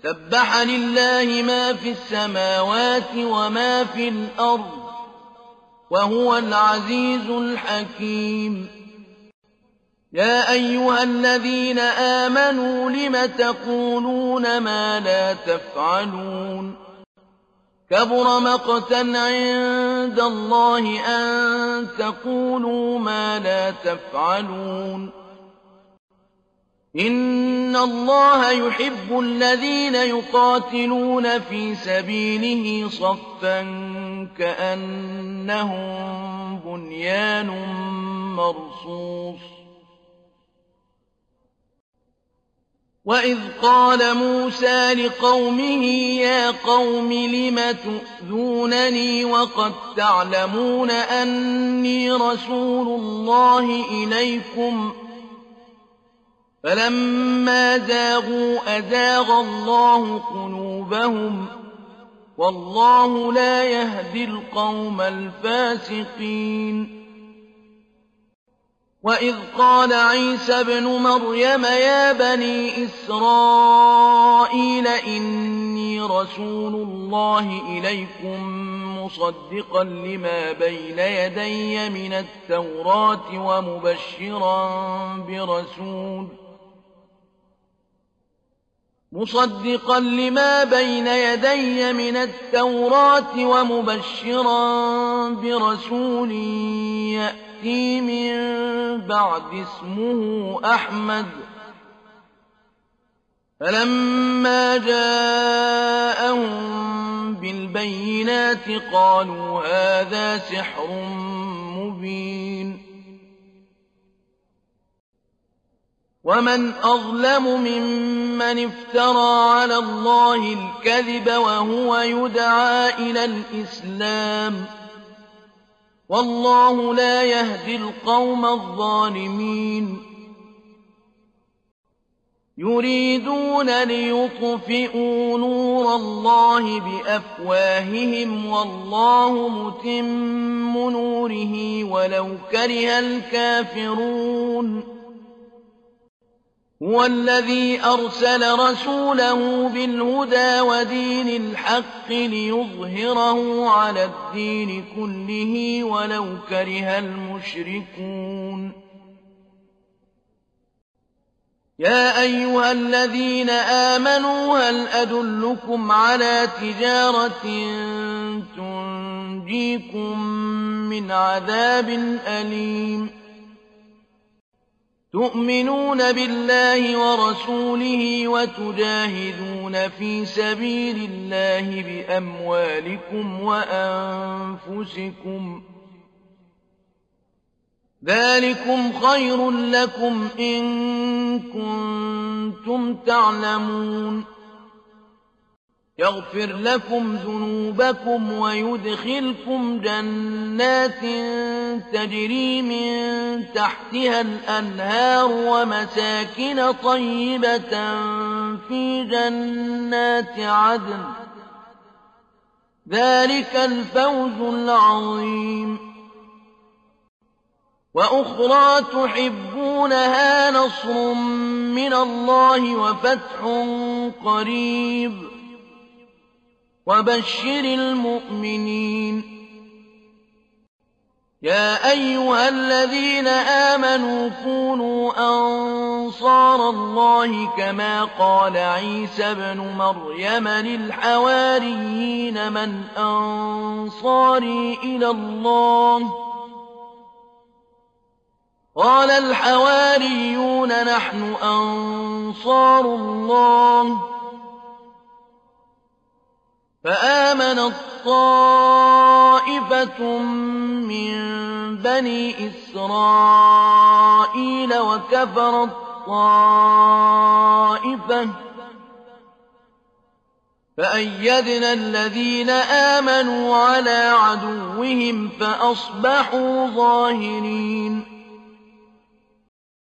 سبح لله ما في السماوات وما في الأرض وهو العزيز الحكيم يا أيها الذين آمنوا لم تقولون ما لا تفعلون كبر مقتا عند الله أن تقولوا ما لا تفعلون إن الله يحب الذين يقاتلون في سبيله صفا كأنهم بنيان مرصوص وإذ قال موسى لقومه يا قوم لم تؤذونني وقد تعلمون أني رسول الله إليكم فلما زاغوا أزاغ الله قلوبهم والله لا يهدي القوم الفاسقين وإذ قال عيسى ابن مريم يا بني إسرائيل إني رسول الله إليكم مصدقا لما بين يدي من التوراة ومبشرا برسول يأتي من بعد اسمه أحمد فلما جاءهم بالبينات قالوا هذا سحر مبين ومن أظلم ممن افترى على الله الكذب وهو يدعى إلى الإسلام والله لا يهدي القوم الظالمين يريدون ليطفئوا نور الله بأفواههم والله متم نوره ولو كره الكافرون هو الذي أرسل رسوله بالهدى ودين الحق ليظهره على الدين كله ولو كره المشركون يا أيها الذين آمنوا هل أدلكم على تجارة تنجيكم من عذاب أليم تؤمنون بالله ورسوله وتجاهدون في سبيل الله بأموالكم وأنفسكم ذلكم خير لكم إن كنتم تعلمون يغفر لكم ذنوبكم ويدخلكم جنات تجري من تحتها الأنهار ومساكن طيبة في جنات عدن ذلك الفوز العظيم وأخرى تحبونها نصر من الله وفتح قريب وبشر المؤمنين يا أيها الذين آمنوا كونوا أنصار الله كما قال عيسى ابن مريم للحواريين من أنصاري إلى الله قال الحواريون نحن أنصار الله فآمنت طائفة من بني إسرائيل وكفرت طائفة فأيدنا الذين آمنوا على عدوهم فأصبحوا ظاهرين